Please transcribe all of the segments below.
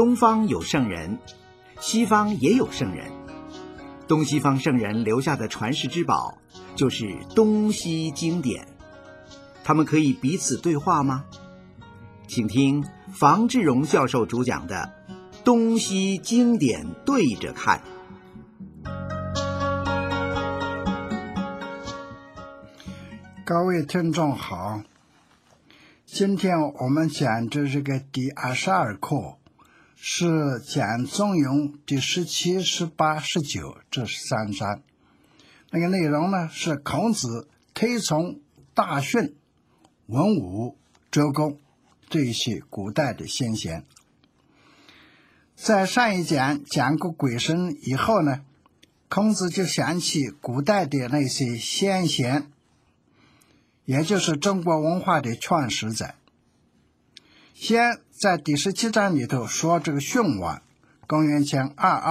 东方有圣人，西方也有圣人。东西方圣人留下的传世之宝，就是东西经典。他们可以彼此对话吗？请听房志荣教授主讲的《东西经典对着看》。 各位听众好，今天我们讲的这个第22课是讲中庸第17、18、19这3章。那个内容呢是孔子推崇大训、文武、周公这些古代的先贤。在上一讲讲过鬼神以后呢，孔子就想起古代的那些先贤，也就是中国文化的创始者。先在第17章里头说这个荀王，公元前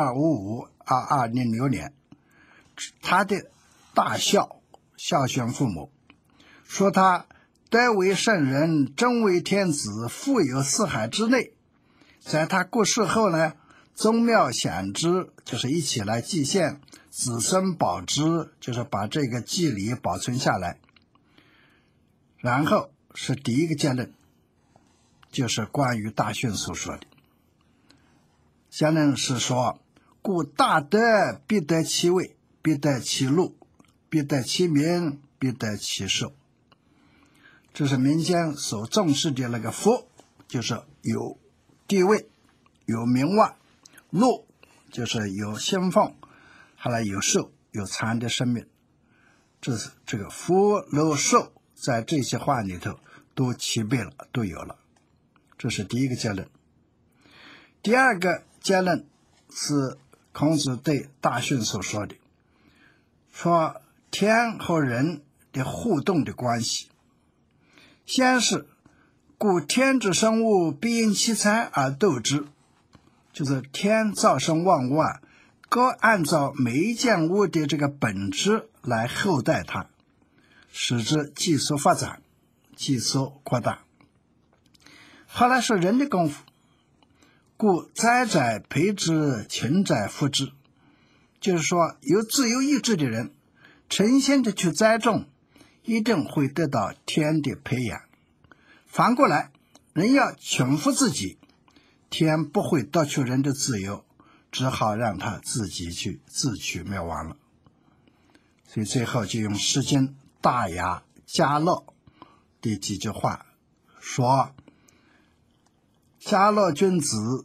2255-2206年，他的大孝训父母，说他德为圣人，真为天子，富有四海之内。在他过世后呢，宗庙享之，就是一起来祭献，子孙保之，就是把这个祭礼保存下来。然后是第一个结论，就是关于大训所说的。结论是说，故大德必得其位，必得其禄，必得其名，必得其寿。这是民间所重视的那个福，就是有地位，有名望；禄就是有薪俸，还来有寿，有长的生命。这是这个福、禄、寿，在这些话里头都齐备了，都有了。这是第一个结论。第二个结论是孔子对大训所说的，说天和人的互动的关系。先是故天之生物，必因其才而斗之，就是天造生万物啊，各按照每一件物的这个本质来厚待它，使之寄宿发展，寄宿扩大。后来是人的功夫，故栽者培之，勤者复之，就是说有自由意志的人诚心的去栽种，一定会得到天的培养。反过来，人要驯服自己，天不会夺取人的自由，只好让他自己去自取灭亡了。所以最后就用《诗经》大雅家乐的几句话说，家乐君子，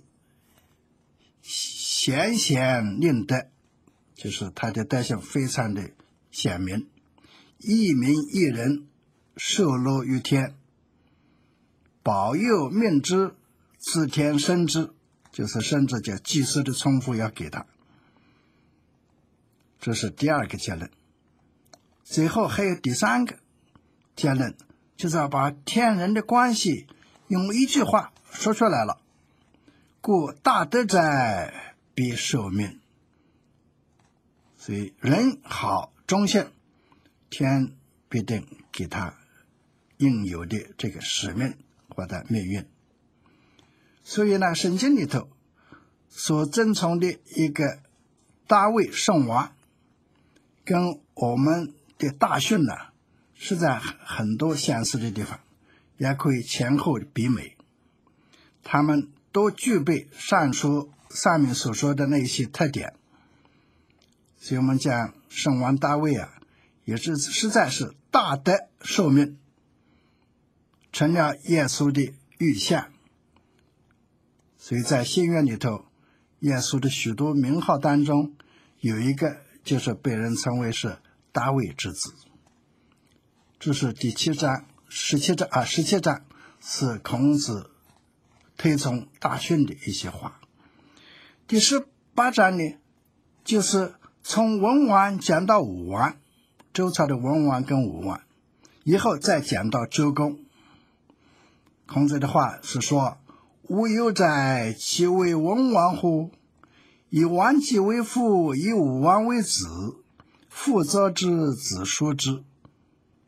贤贤令德，就是他的德行非常的显明。一民一人，受禄于天，保佑命之，自天生之，就是生之叫祭祀的重复要给他。这是第二个结论。最后还有第三个结论，就是要把天人的关系用一句话说出来了，故大德者必受命。所以人好忠信，天必定给他应有的这个使命或者命运。所以呢，圣经里头所遵从的一个大卫圣王，跟我们的大训呢，是在很多相似的地方，也可以前后比美。他们都具备上面所说的那些特点。所以我们讲圣王大卫啊，也是实在是大德受命，成了耶稣的预像。所以在新约里头，耶稣的许多名号当中，有一个就是被人称为是大卫之子。这是第17章是孔子推崇大训的一些话。第18章呢，就是从文王讲到武王，周朝的文王跟武王，以后再讲到周公。孔子的话是说，吾有哉，其为文王乎？以王季为父，以武王为子，父责之，子说之。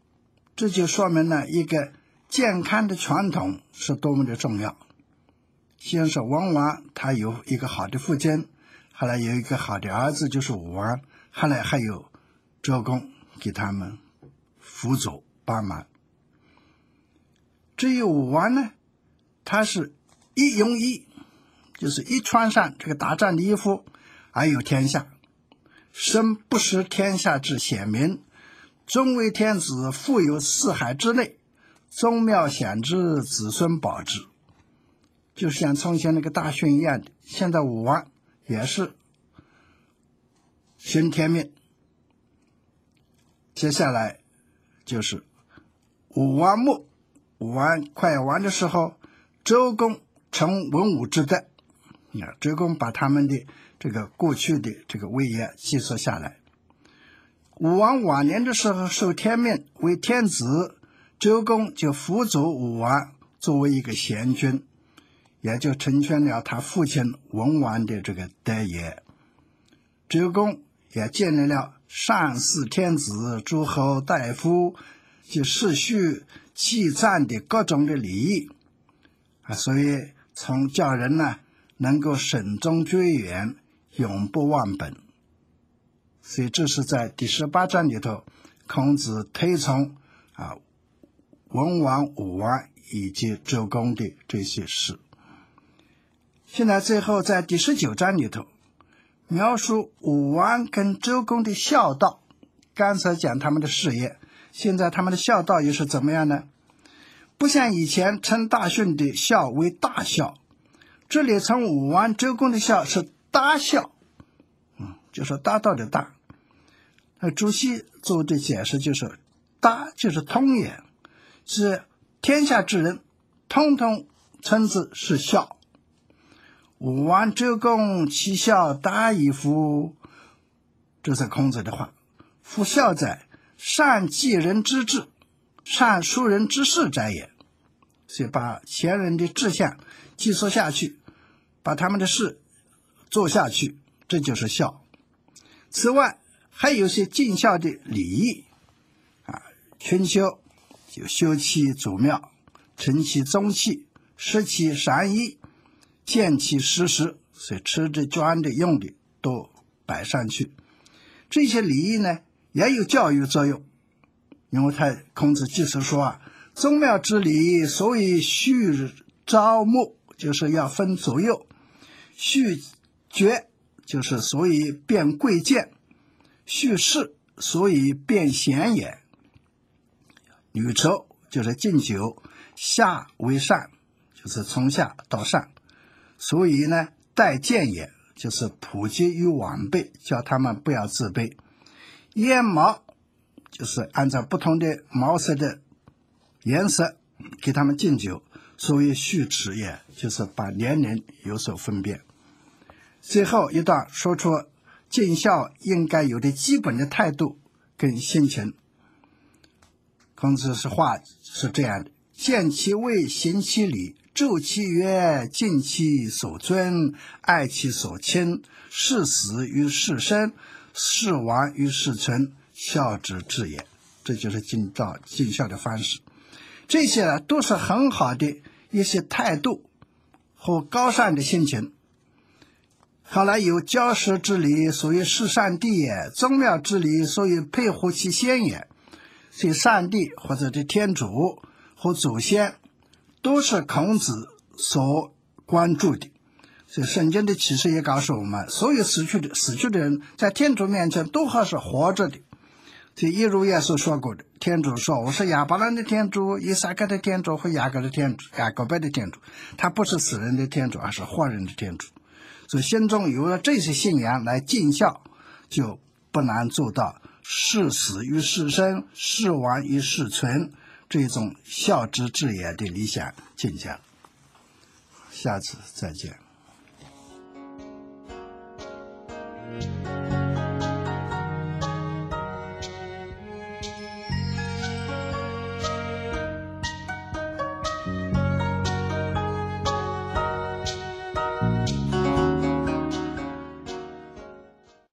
这就说明了一个健康的传统是多么的重要。 先是文王，他有一个好的父亲，后来有一个好的儿子，就是武王，后来还有周公给他们辅佐帮忙。至于武王呢，他是一用一，就是一穿上这个打仗的衣服而有天下，身不识天下之显明，终为天子，富有四海之内，宗庙显之，子孙保之。就像从前那个大训一样的，现在武王也是行天命。接下来就是武王墓，武王快要完的时候，周公成文武之德，周公把他们的这个过去的这个伟业记述下来。武王晚年的时候受天命为天子，周公就辅佐武王作为一个贤君，也就成全了他父亲文王的这个德业。周公也建立了上祀天子、诸侯、大夫及世序、祭葬的各种的礼仪所以从叫人呢能够慎终追远，永不忘本。所以这是在第18章里头，孔子推崇文王、武王以及周公的这些事。现在最后在第19章里头描述武王跟周公的孝道，刚才讲他们的事业，现在他们的孝道又是怎么样呢？不像以前称大训的孝为大孝，这里称武王、周公的孝是大孝，就是大道的大。朱熹做的解释就是大就是通也，是天下之人通通称之是孝。武王、周公其孝大矣夫，这是孔子的话。夫孝哉，善继人之志，善述人之事哉也。所以把前人的志向记述下去，把他们的事做下去，这就是孝。此外还有些尽孝的礼仪春秋就修其祖庙，承其宗器，施其善衣，见其实时，所以吃的、穿的、用的都摆上去。这些礼仪呢也有教育作用，因为孔子即是说宗庙之礼，所以序朝暮，就是要分左右；序爵，就是所以变贵贱；序士，所以变贤也。女酬就是敬酒，下为上，就是从下到上。所以呢，待见也，就是普及于晚辈，叫他们不要自卑。烟毛就是按照不同的毛色的颜色给他们敬酒，所以序齿也，就是把年龄有所分辨。最后一段说出尽孝应该有的基本的态度跟心情。孔子是话是这样的：见其位，行其礼，助其约，敬其所尊，爱其所亲，事死于事生，事亡于事存，孝之至也。这就是尽孝的方式。这些都是很好的一些态度和高尚的心情。后来有交舌之礼，所以事上帝也；宗庙之礼，所以配合其先也。所以上帝或者是天主和祖先都是孔子所关注的。所以圣经的启示也告诉我们，所有死去的人在天主面前都还是活着的。所以一如耶稣说过的，天主说我是亚伯兰的天主、以撒格的天主和雅各的天主、雅各伯的天主，他不是死人的天主，而是活人的天主。所以心中有了这些信仰来尽孝，就不难做到事死于事生，事亡于事存，这种孝之至也的理想境界。下次再见。